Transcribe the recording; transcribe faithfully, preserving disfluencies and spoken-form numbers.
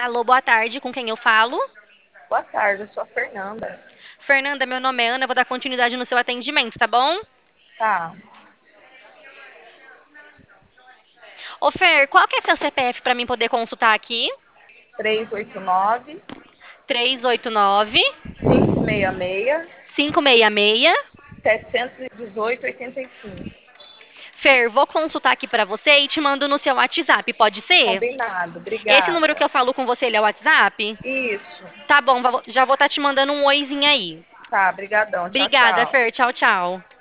Alô, boa tarde, com quem eu falo? Boa tarde, eu sou a Fernanda. Fernanda, meu nome é Ana, eu vou dar continuidade no seu atendimento, tá bom? Tá, Ô, Fer, qual que é seu C P F pra mim poder consultar aqui? três oito nove, Três oito nove, cinco seis seis, cinco seis seis. sete um oito, oito cinco. Fer, vou consultar aqui pra você e te mando no seu WhatsApp, pode ser? Combinado, Esse número que obrigada. eu falo com você, ele é o WhatsApp? Isso, Tá bom, va- já vou estar te mandando um oizinho aí. tá, brigadão. Tchau, Obrigada, tchau. Fer. Tchau, tchau.